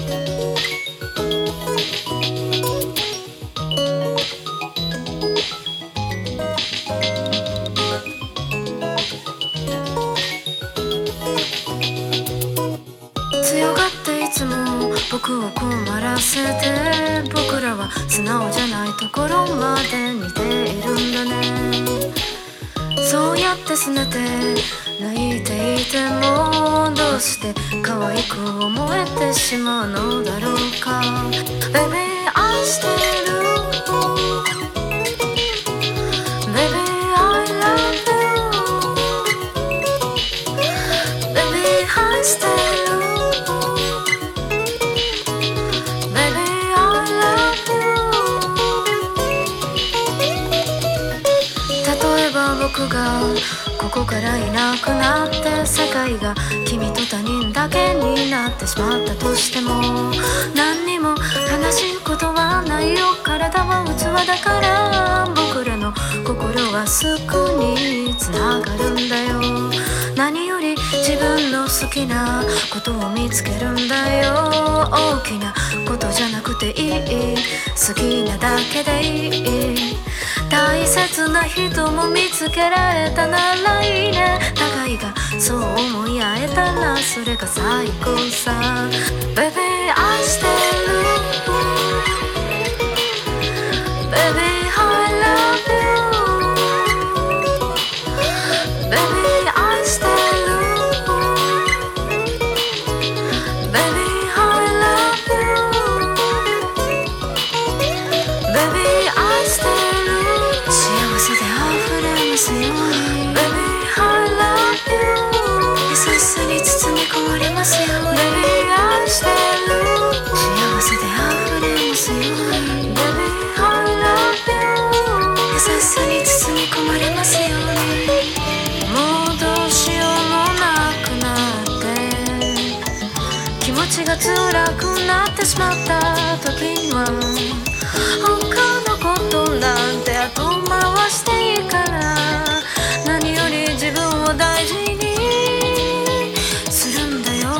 強がっていつも僕を困らせて、僕らは素直じゃないところまで似ているんだね。そうやって拗ねて泣いていても、どうして可愛く思えてしまうのだろうか。 Baby 愛してる Baby I love you Baby 愛してる Baby I love you。 例えば僕がここからいなくなって世界が君と他人だけになってしまったとしても、何にも悲しいことはないよ。体は器だから僕らの心はすぐにつながるんだよ。何より自分の好きなことを見つけるんだよ。大きなことじゃなくていい、好きなだけでいい。大切な人も見つけられたならいいね。互いがそう思い合えたらそれが最高さ。 Baby 愛してる Baby I love you Baby 愛してる Baby I love you Baby 愛してる、幸せで溢れますように Baby I love you、 優しさに包み込まれますように Baby 愛してる、幸せで溢れますように Baby I love you、 優しさに包み込まれますように。もうどうしようもなくなって気持ちが辛くなってしまった時には、他のことなんて後回していいから、何より自分を大事にするんだよ。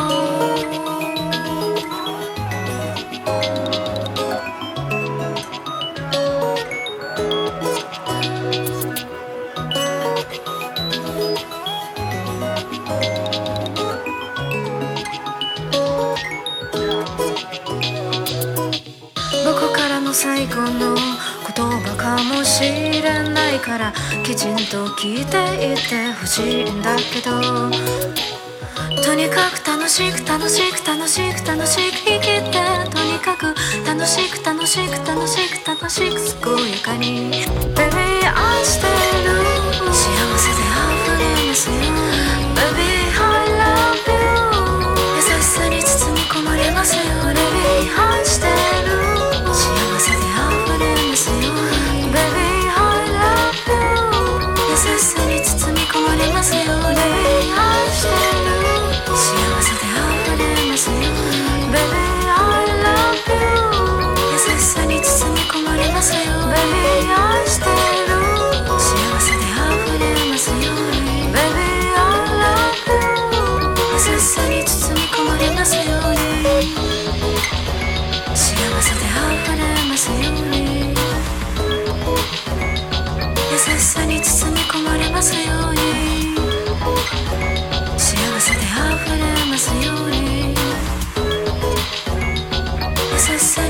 僕からの最後の言葉かもしれないから、きちんと聞いていてほしいんだけど、とにかく楽しく楽しく楽しく楽しく生きて、とにかく楽しく楽しく楽しく楽しく健やかに Baby 愛してる、幸せで溢れますよ Baby I love you、 優しさに包み込まれますよ Baby 愛してる、幸せで溢れますよ Baby I love you、 優しさに包み込まれますよ Baby 愛してる、幸せで溢れますよ Baby I love you、 優しさに包み込まれますよ Baby 愛してる、幸せで溢れますよ Baby I love you、 優しさに包み込まれますように、幸せで溢れますように、優しさに包み込まれますように、幸せで溢れますように、優しさ